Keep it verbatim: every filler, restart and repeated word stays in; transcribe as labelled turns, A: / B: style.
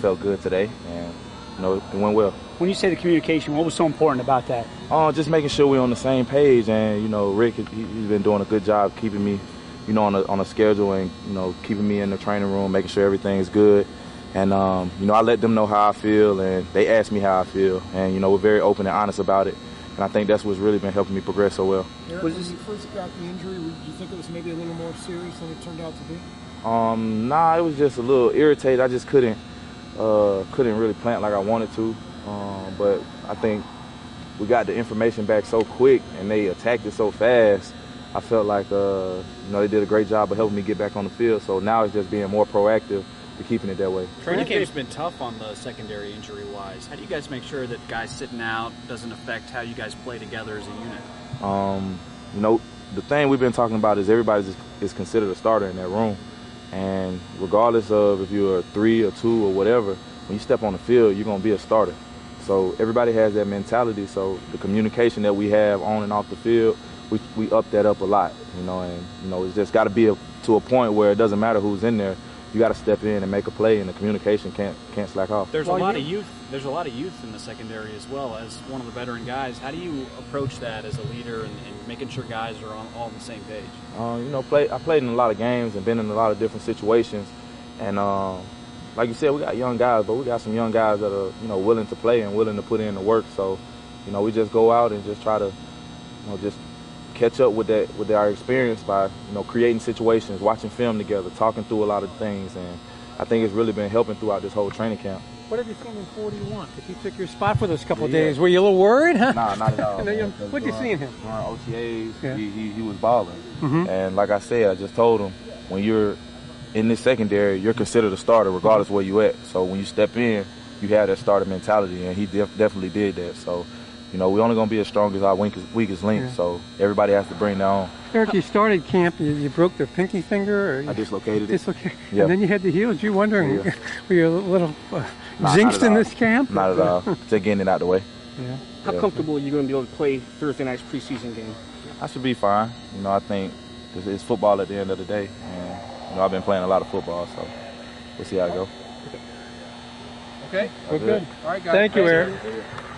A: felt good today, and you know, it went well.
B: When you say the communication, what was so important about that?
A: Uh, just making sure we're on the same page, and you know, Rick, he, he's been doing a good job keeping me, you know, on a, on a schedule, and you know, keeping me in the training room, making sure everything is good. And um, you know, I let them know how I feel, and they ask me how I feel, and you know, we're very open and honest about it. And I think that's what's really been helping me progress so well.
C: Eric, when you first got the injury, did you think it was maybe a little more serious than it turned out to be?
A: Um, nah, it was just a little irritated. I just couldn't, uh, couldn't really plant like I wanted to. Um, but I think we got the information back so quick, and they attacked it so fast. I felt like, uh, you know, they did a great job of helping me get back on the field. So now it's just being more proactive to keeping it that way.
D: Training camp's been tough on the secondary injury-wise. How do you guys make sure that guys sitting out doesn't affect how you guys play together as a unit?
A: Um, you know, the thing we've been talking about is everybody is, is considered a starter in that room. And regardless of if you're a three or two or whatever, when you step on the field, you're going to be a starter. So everybody has that mentality. So the communication that we have on and off the field, we, we up that up a lot, you know, and, you know, it's just got to be a, to a point where it doesn't matter who's in there. You got to step in and make a play, and the communication can't can't slack off.
D: There's well, a lot you, of youth. There's a lot of youth in the secondary as well. As one of the veteran guys, how do you approach that as a leader and, and making sure guys are on, all on the same page?
A: Uh, you know, play. I played in a lot of games and been in a lot of different situations, and um, like you said, we got young guys, but we got some young guys that are you know willing to play and willing to put in the work. So, you know, we just go out and just try to, you know, just catch up with that with our experience by you know creating situations, watching film together, talking through a lot of things, and I think it's really been helping throughout this whole training camp.
C: What have you seen in forty-one? If he took your spot for those couple
A: yeah,
C: of days, were you a little worried? Huh?
A: Nah, not at all.
C: What did you see in him?
A: During O T As,
C: yeah.
A: he, he, he was balling,
C: mm-hmm.
A: and like I said, I just told him when you're in this secondary, you're considered a starter regardless of where you at. So when you step in, you have that starter mentality, and he def definitely did that. So. You know, we're only going to be as strong as our weakest, weakest link, yeah. So everybody has to bring their own.
C: Eric, you started camp, you, you broke the pinky finger? Or you
A: I dislocated
C: dislocated.
A: it. Yep.
C: And then you had the heels. You're wondering, yeah. were you a little uh,
A: nah,
C: jinxed in this camp?
A: Not at all. Just getting it out the way.
C: Yeah.
E: How
A: yeah.
E: comfortable are you going to be able to play Thursday night's preseason game?
A: I should be fine. You know, I think it's football at the end of the day. And, you know, I've been playing a lot of football, so we'll see how it goes.
C: Okay, we're
A: good.
C: good. All right, guys. Thank you, Eric.